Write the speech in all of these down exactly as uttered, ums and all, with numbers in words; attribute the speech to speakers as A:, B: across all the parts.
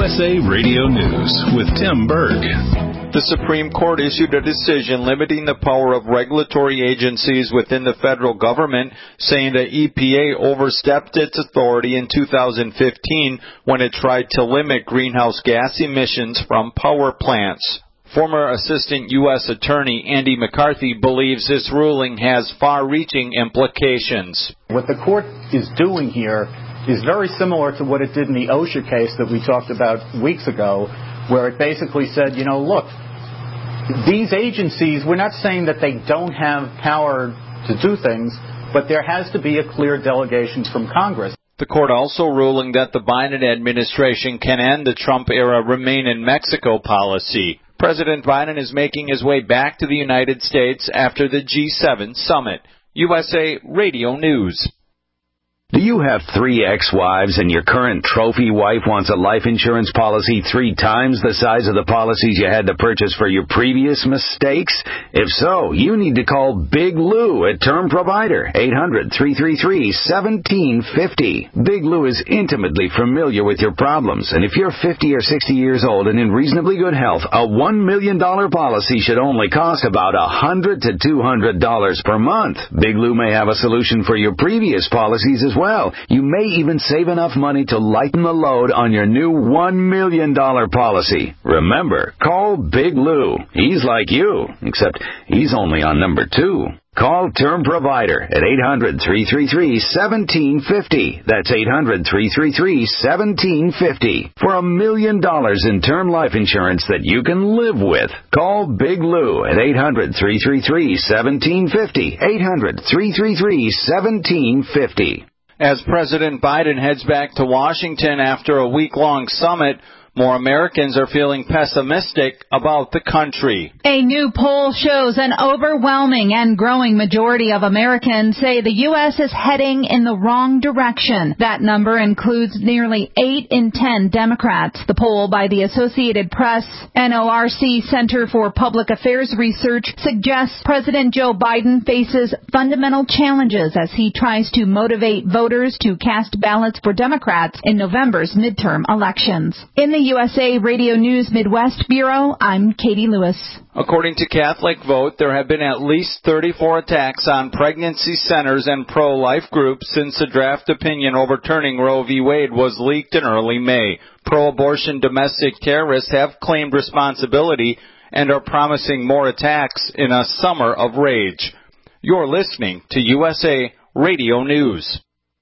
A: S A Radio News with Tim Berg.
B: The Supreme Court issued a decision limiting the power of regulatory agencies within the federal government, saying the E P A overstepped its authority in two thousand fifteen when it tried to limit greenhouse gas emissions from power plants. Former Assistant U S Attorney Andy McCarthy believes this ruling has far-reaching implications.
C: What the court is doing here is very similar to what it did in the OSHA case that we talked about weeks ago, where it basically said, you know, look, these agencies, we're not saying that they don't have power to do things, but there has to be a clear delegation from Congress.
B: The court also ruling that the Biden administration can end the Trump-era Remain in Mexico policy. President Biden is making his way back to the United States after the G seven summit. U S A Radio News.
D: Do you have three ex-wives and your current trophy wife wants a life insurance policy three times the size of the policies you had to purchase for your previous mistakes? If so, you need to call Big Lou at Term Provider, eight hundred, three three three, one seven five zero. Big Lou is intimately familiar with your problems, and if you're fifty or sixty years old and in reasonably good health, a one million dollars policy should only cost about one hundred to two hundred dollars per month. Big Lou may have a solution for your previous policies as well. You may even save enough money to lighten the load on your new one million dollars policy. Remember, call Big Lou. He's like you, except he's only on number two. Call Term Provider at eight hundred, three three three, one seven five zero. That's eight hundred, three three three, one seven five zero. For a million dollars in term life insurance that you can live with. Call Big Lou at eight hundred, three three three, one seven five zero. eight hundred, three three three, one seven five zero.
B: As President Biden heads back to Washington after a week-long summit, more Americans are feeling pessimistic about the country.
E: A new poll shows an overwhelming and growing majority of Americans say the U S is heading in the wrong direction. That number includes nearly eight in ten Democrats. The poll by the Associated Press N O R C Center for Public Affairs Research suggests President Joe Biden faces fundamental challenges as he tries to motivate voters to cast ballots for Democrats in November's midterm elections. In the U S A Radio News Midwest Bureau, I'm Katie Lewis.
B: According to Catholic Vote, there have been at least thirty-four attacks on pregnancy centers and pro-life groups since the draft opinion overturning Roe v. Wade was leaked in early May. Pro-abortion domestic terrorists have claimed responsibility and are promising more attacks in a summer of rage. You're listening to U S A Radio News.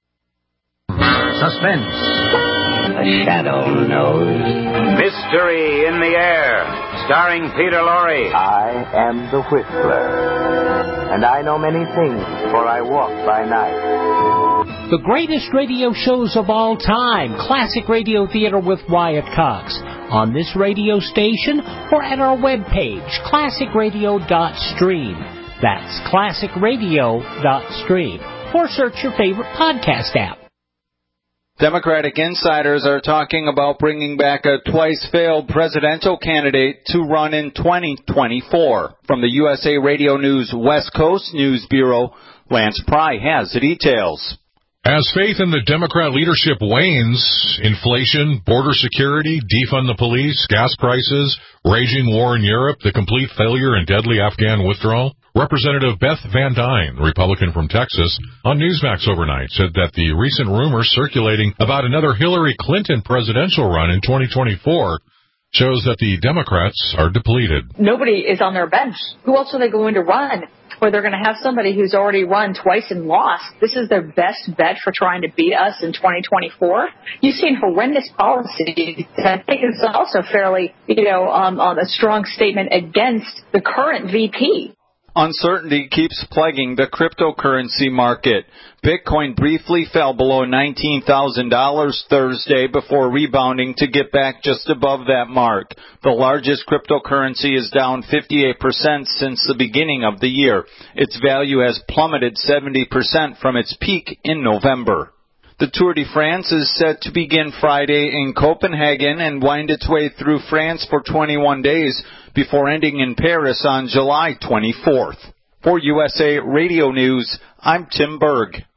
F: Suspense.
G: A shadow knows.
F: Mystery in the Air, starring Peter Lorre.
G: I am the Whistler, and I know many things, for I walk by night.
H: The greatest radio shows of all time, Classic Radio Theater with Wyatt Cox, on this radio station or at our webpage, classic radio dot stream. That's classic radio dot stream. Or search your favorite podcast app.
B: Democratic insiders are talking about bringing back a twice-failed presidential candidate to run in twenty twenty-four. From the U S A Radio News West Coast News Bureau, Lance Pry has the details.
I: As faith in the Democrat leadership wanes, inflation, border security, defund the police, gas prices, raging war in Europe, the complete failure and deadly Afghan withdrawal, Representative Beth Van Dyne, Republican from Texas, on Newsmax overnight said that the recent rumors circulating about another Hillary Clinton presidential run in twenty twenty-four shows that the Democrats are depleted.
J: Nobody is on their bench. Who else are they going to run? Or they're going to have somebody who's already run twice and lost. This is their best bet for trying to beat us in twenty twenty-four. You've seen horrendous policies. I think it's also fairly, you know, um, um, a strong statement against the current V P.
B: Uncertainty keeps plaguing the cryptocurrency market. Bitcoin briefly fell below nineteen thousand dollars Thursday before rebounding to get back just above that mark. The largest cryptocurrency is down fifty-eight percent since the beginning of the year. Its value has plummeted seventy percent from its peak in November. The Tour de France is set to begin Friday in Copenhagen and wind its way through France for twenty-one days before ending in Paris on July twenty-fourth. For U S A Radio News, I'm Tim Berg.